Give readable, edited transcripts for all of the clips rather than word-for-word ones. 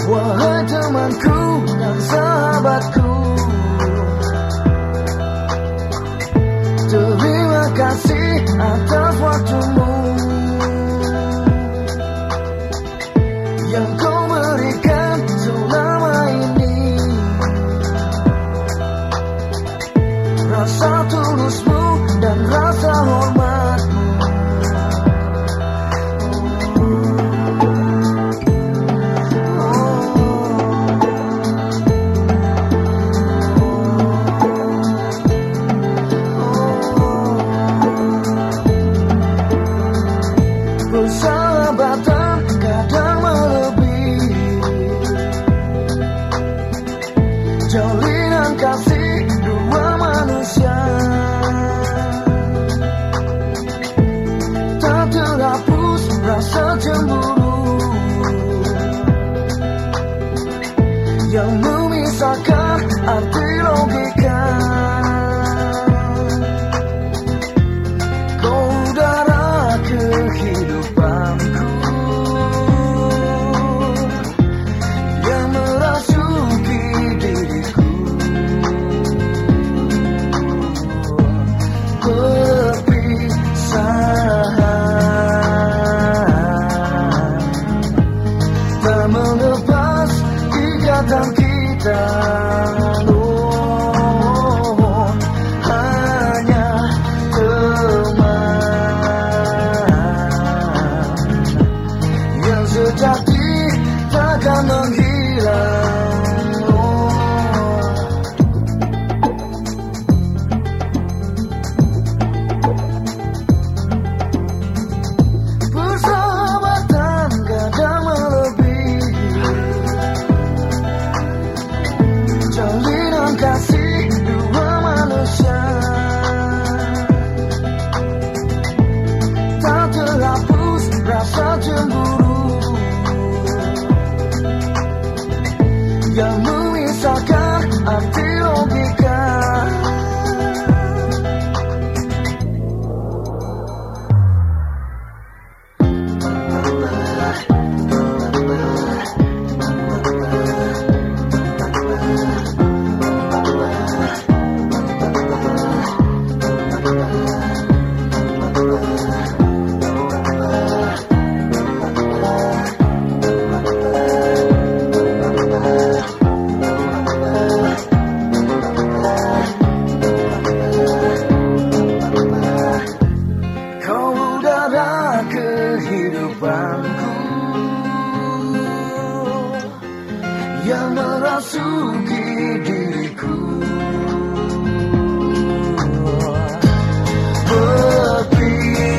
Wahai temanku dan sahabatku, terima kasih atas waktumu yang kau berikan selama ini. Rasa tulusmu dan rasa hormatmu, persahabatan kadang melebihi jalinan kasih dua manusia. Tak terhapus rasa cemburu yang memisahkan arti logika. Kau udara kehidupanku yang merasuki diriku. Perpisahan tak melepas ikatan kita. Oh, hanya teman yang sejati takkan menghilang. Persahabatan kadang melebihi jalinan kasih dua manusia. Tak terhapus rasa cemburu yang memisahkan arti logika. Kau udara kehidupanku yang merasuki diriku.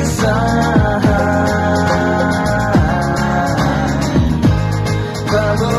Perpisahan tak